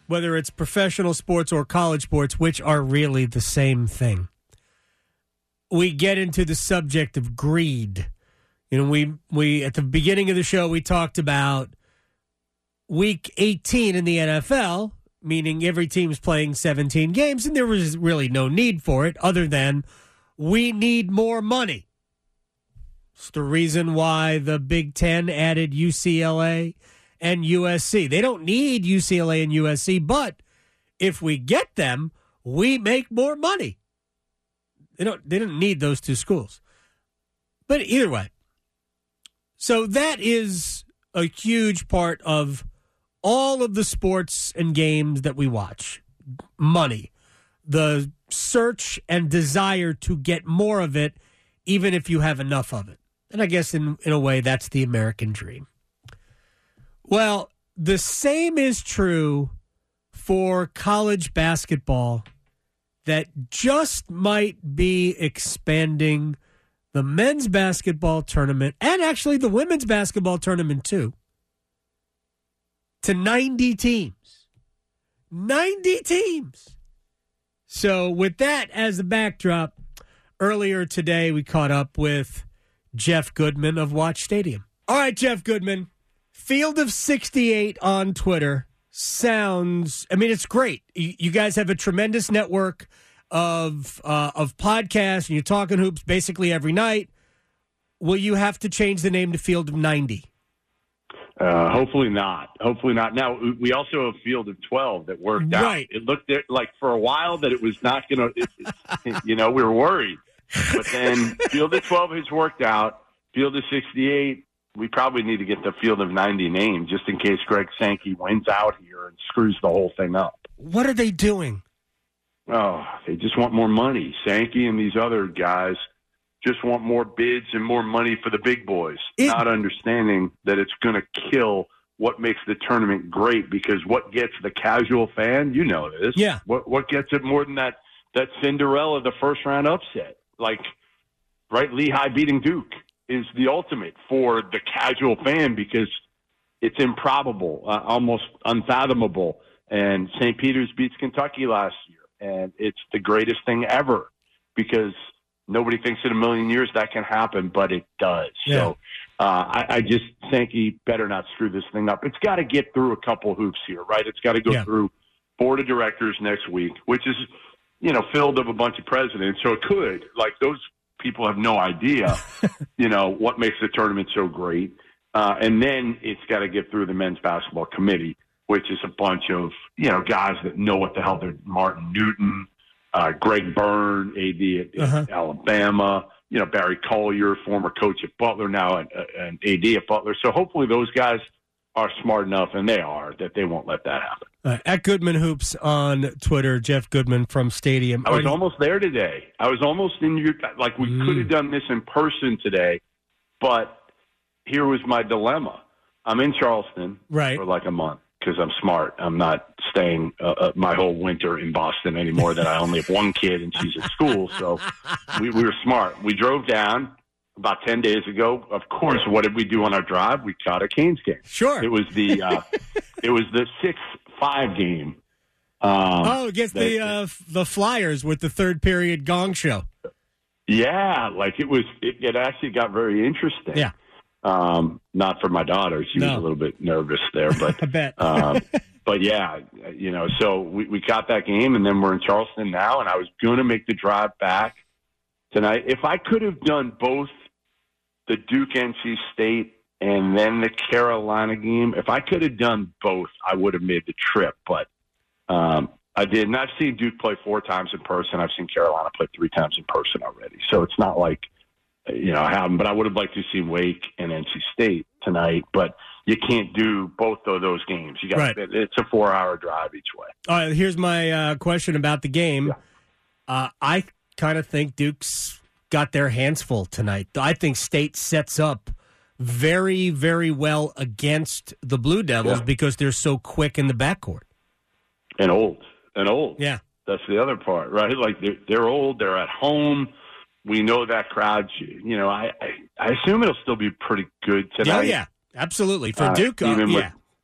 whether it's professional sports or college sports, which are really the same thing, we get into the subject of greed. You know, we at the beginning of the show, we talked about week 18 in the NFL, meaning every team's playing 17 games, and there was really no need for it other than we need more money. It's the reason why the Big Ten added UCLA and USC. They don't need UCLA and USC, but if we get them, we make more money. They didn't need those two schools. But either way, so that is a huge part of all of the sports and games that we watch. Money. The search and desire to get more of it, even if you have enough of it. And I guess in a way, that's the American dream. Well, the same is true for college basketball that just might be expanding the men's basketball tournament and actually the women's basketball tournament too to 90 teams. 90 teams. So with that as the backdrop, earlier today we caught up with Jeff Goodman of Watch Stadium. All right, Jeff Goodman, Field of 68 on Twitter sounds, I mean, it's great. You guys have a tremendous network of podcasts, and you're talking hoops basically every night. Will you have to change the name to Field of 90? Hopefully not. Hopefully not. Now, we also have Field of 12 that worked out. Right. It looked like for a while that it was not going to, we were worried. But then Field of 12 has worked out. Field of 68, we probably need to get the Field of 90 name just in case Greg Sankey wins out here and screws the whole thing up. What are they doing? Oh, they just want more money. Sankey and these other guys just want more bids and more money for the big boys, not understanding that it's going to kill what makes the tournament great, because what gets the casual fan, you know this. Yeah. What gets it more than that Cinderella, the first-round upset? Like, right, Lehigh beating Duke is the ultimate for the casual fan because it's improbable, almost unfathomable. And St. Peter's beats Kentucky last year, and it's the greatest thing ever because nobody thinks in a million years that can happen, but it does. Yeah. So I just think he better not screw this thing up. It's got to get through a couple hoops here, right? It's got to go through board of directors next week, which is, filled of a bunch of presidents. So it could, those people have no idea, what makes the tournament so great. And then it's got to get through the men's basketball committee, which is a bunch of, guys that know what the hell they're Martin Newton, Greg Byrne, AD at Alabama, Barry Collier, former coach at Butler, now an AD at Butler. So hopefully those guys are smart enough, and they are, that they won't let that happen. At Goodman Hoops on Twitter, Jeff Goodman from Stadium. I was almost there today. I was almost in your – we could have done this in person today, but here was my dilemma. I'm in Charleston for a month because I'm smart. I'm not staying my whole winter in Boston anymore, that I only have one kid and she's at school. So we were smart. We drove down about 10 days ago. Of course, what did we do on our drive? We caught a Canes game. Sure. It was the 6-5 game. Against the Flyers with the third period gong show. Yeah, it actually got very interesting. Yeah. Not for my daughter. She was a little bit nervous there, but I bet. but yeah, so we got that game, and then we're in Charleston now, and I was going to make the drive back tonight. If I could have done both the Duke NC State and then the Carolina game, if I could have done both, I would have made the trip, but I did not see Duke play 4 times in person. I've seen Carolina play 3 times in person already. So it's not like, I haven't, but I would have liked to see Wake and NC State tonight, but you can't do both of those games. You got It's a 4-hour drive each way. All right, here's my question about the game. Yeah. I kind of think Duke's got their hands full tonight. I think State sets up very, very well against the Blue Devils because they're so quick in the backcourt. And old. Yeah. That's the other part, right? They're old. They're at home. We know that crowd. I assume it'll still be pretty good tonight. Yeah, absolutely. For Duke,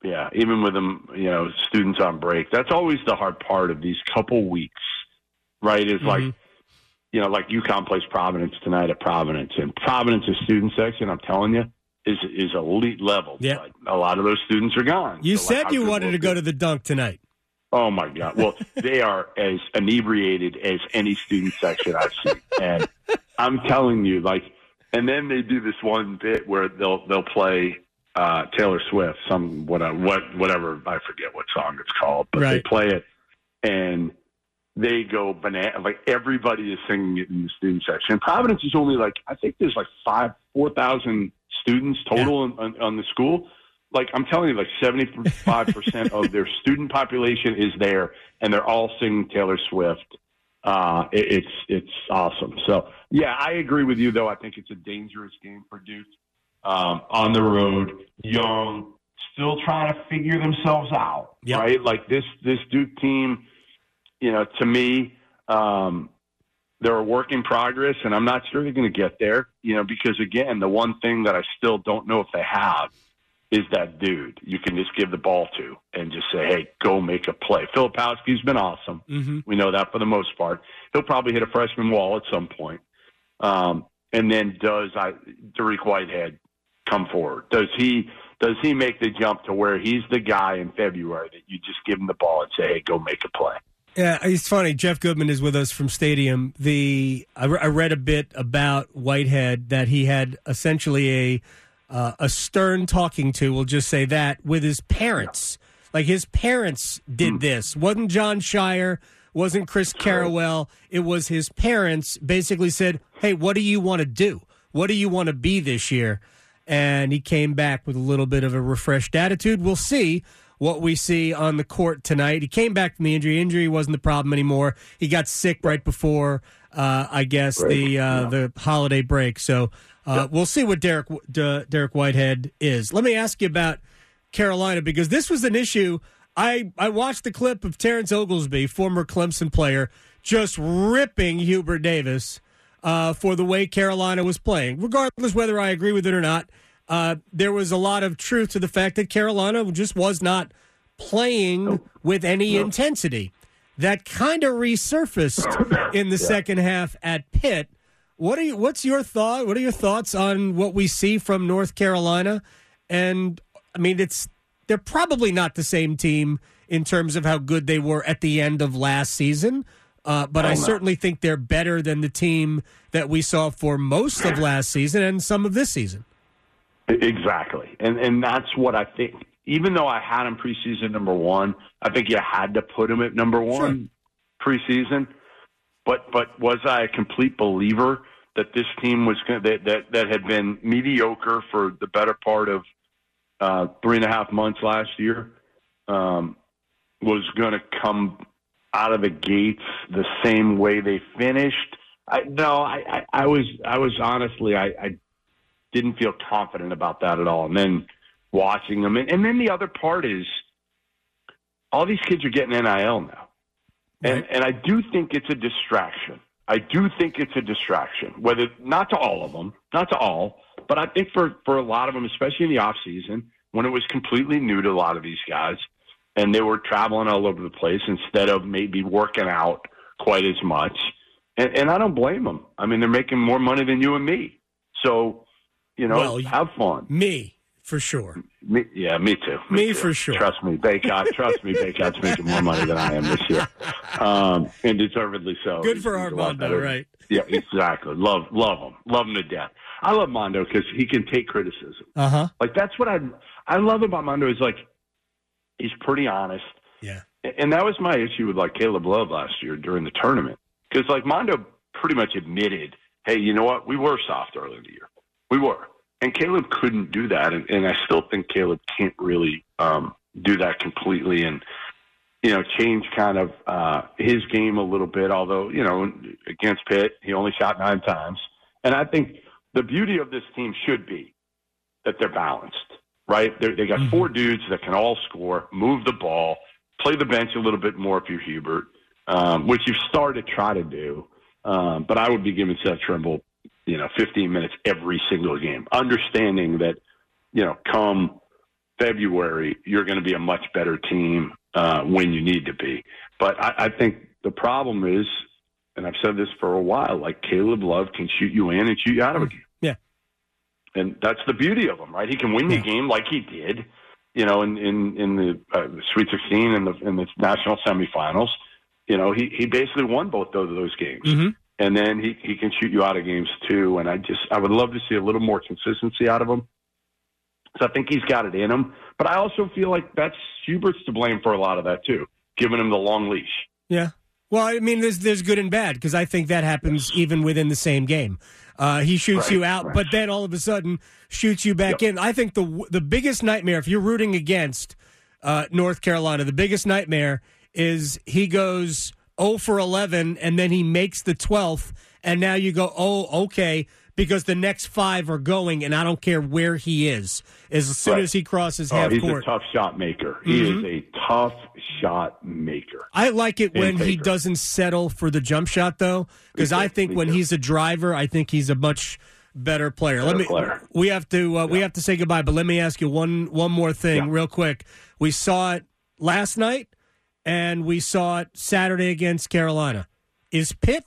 Yeah, even with them, students on break. That's always the hard part of these couple weeks, right? Is like UConn plays Providence tonight at Providence, and Providence's student section, I'm telling you, is elite level. Yeah. But a lot of those students are gone. You said you wanted to go to the dunk tonight. Oh, my God. Well, they are as inebriated as any student section I've seen. And I'm telling you, and then they do this one bit where they'll play Taylor Swift, whatever, I forget what song it's called, but They play it, and they go banana. Like, everybody is singing it in the student section. Providence is only I think there's 4,000 students total on the school. I'm telling you, 75% of their student population is there, and they're all singing Taylor Swift. It's awesome. So, yeah, I agree with you, though. I think it's a dangerous game for Duke. On the road, young, still trying to figure themselves out, right? This Duke team, to me, they're a work in progress, and I'm not sure they're going to get there, because, again, the one thing that I still don't know if they have is that dude you can just give the ball to and just say, hey, go make a play. Filipowski's been awesome. Mm-hmm. We know that for the most part. He'll probably hit a freshman wall at some point. And then does Dariq Whitehead come forward? Does he make the jump to where he's the guy in February that you just give him the ball and say, hey, go make a play? Yeah, it's funny. Jeff Goodman is with us from Stadium. I read a bit about Whitehead that he had essentially a stern talking to, we'll just say that, with his parents. His parents did this. Wasn't John Shire, wasn't Chris Carrawell. It was his parents basically said, hey, what do you want to do? What do you want to be this year? And he came back with a little bit of a refreshed attitude. We'll see what we see on the court tonight. He came back from the injury. Injury wasn't the problem anymore. He got sick right before, the holiday break. So we'll see what Dariq Whitehead is. Let me ask you about Carolina, because this was an issue. I watched the clip of Terrence Oglesby, former Clemson player, just ripping Hubert Davis for the way Carolina was playing. Regardless whether I agree with it or not, there was a lot of truth to the fact that Carolina just was not playing with any intensity. That kind of resurfaced in the second half at Pitt. What's your thought? What are your thoughts on what we see from North Carolina? And I mean, they're probably not the same team in terms of how good they were at the end of last season. But I certainly think they're better than the team that we saw for most of last season and some of this season. Exactly. And that's what I think. Even though I had him preseason number one, I think you had to put him at number one preseason. But was I a complete believer that this team was that had been mediocre for the better part of 3.5 months last year was going to come out of the gates the same way they finished? I was honestly I didn't feel confident about that at all. And then watching them, and then the other part is all these kids are getting NIL now. And I do think it's a distraction. Whether not to all of them, not to all, but I think for a lot of them, especially in the off season, when it was completely new to a lot of these guys, and they were traveling all over the place instead of maybe working out quite as much. And I don't blame them. I mean, they're making more money than you and me, so have fun. Me. For sure. Me too. Me for sure. Trust me, Baycott's making more money than I am this year, and deservedly so. Good for Armando, right? Yeah, exactly. Love him to death. I love Mondo because he can take criticism. That's what I love about Mondo is he's pretty honest. Yeah, and that was my issue with Caleb Love last year during the tournament because Mondo pretty much admitted, hey, you know what, we were soft early in the year, we were. And Caleb couldn't do that, and I still think Caleb can't really do that completely and, change kind of his game a little bit, although, against Pitt, he only shot 9 times. And I think the beauty of this team should be that they're balanced, right? They got 4 dudes that can all score, move the ball, play the bench a little bit more if you're Hubert, which you've started to try to do. But I would be giving Seth Trimble 15 minutes every single game, understanding that, come February, you're going to be a much better team when you need to be. But I think the problem is, and I've said this for a while, like Caleb Love can shoot you in and shoot you out of a game. Yeah. And that's the beauty of him, right? He can win you a game like he did, in the Sweet 16 and the national semifinals. He basically won both of those games. Mm-hmm. And then he can shoot you out of games too. And I would love to see a little more consistency out of him. So I think he's got it in him. But I also feel like that's Hubert's to blame for a lot of that too, giving him the long leash. Yeah. Well, I mean, there's good and bad, because I think that happens even within the same game. He shoots you out, but then all of a sudden shoots you back in. I think the biggest nightmare, if you're rooting against North Carolina, the biggest nightmare is he goes 0 for 11, and then he makes the 12th, and now you go, oh, okay, because the next 5 are going, and I don't care where he is. As soon as he crosses half he's court. He's a tough shot maker. He is a tough shot maker. I like it when he doesn't settle for the jump shot, though, because I think when he's a driver, I think he's a much better player. We have to say goodbye, but let me ask you one more thing real quick. We saw it last night, and we saw it Saturday against Carolina. Is Pitt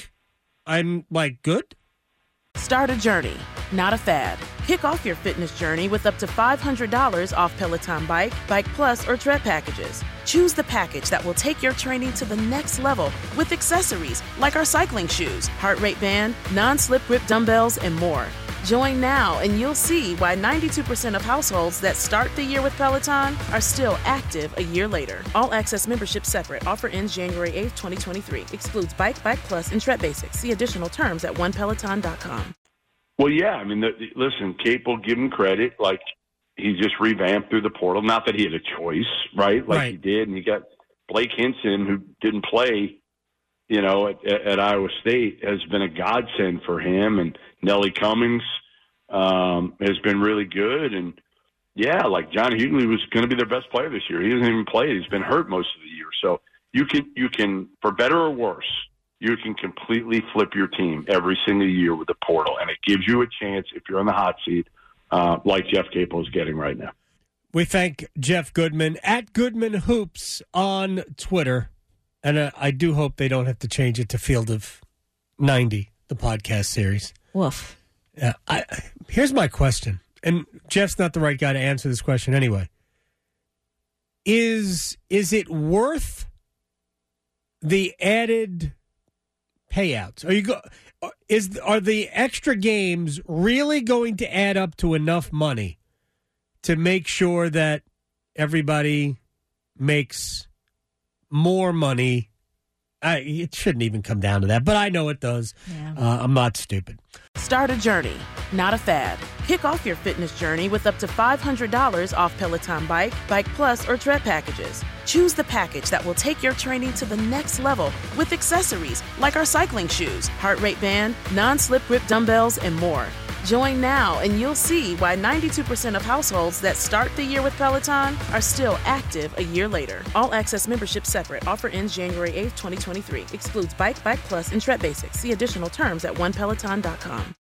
good? Start a journey, not a fad. Kick off your fitness journey with up to $500 off Peloton Bike, Bike Plus, or Tread packages. Choose the package that will take your training to the next level with accessories like our cycling shoes, heart rate band, non-slip grip dumbbells, and more. Join now and you'll see why 92% of households that start the year with Peloton are still active a year later. All access membership separate. Offer ends January 8th, 2023. Excludes Bike, Bike Plus, and Tread Basics. See additional terms at onepeloton.com. Well, yeah. I mean, listen, Cape will give him credit. Like, he just revamped through the portal. Not that he had a choice, right? He did. And you got Blake Hinson, who didn't play, at Iowa State, has been a godsend for him. And Nelly Cummings has been really good. And, John Hughley was going to be their best player this year. He hasn't even played. He's been hurt most of the year. So you can, for better or worse, you can completely flip your team every single year with the portal. And it gives you a chance if you're on the hot seat, like Jeff Capel is getting right now. We thank Jeff Goodman at Goodman Hoops on Twitter. And I do hope they don't have to change it to Field of 90, the podcast series. Woof. Yeah, here's my question, and Jeff's not the right guy to answer this question anyway. Is it worth the added payouts? Are the extra games really going to add up to enough money to make sure that everybody makes more money? It shouldn't even come down to that, but I know it does. Yeah. I'm not stupid. Start a journey, not a fad. Kick off your fitness journey with up to $500 off Peloton Bike, Bike Plus, or Tread packages. Choose the package that will take your training to the next level with accessories like our cycling shoes, heart rate band, non-slip grip dumbbells, and more. Join now and you'll see why 92% of households that start the year with Peloton are still active a year later. All access membership separate. Offer ends January 8th, 2023. Excludes Bike, Bike Plus, and Tread Basics. See additional terms at onepeloton.com.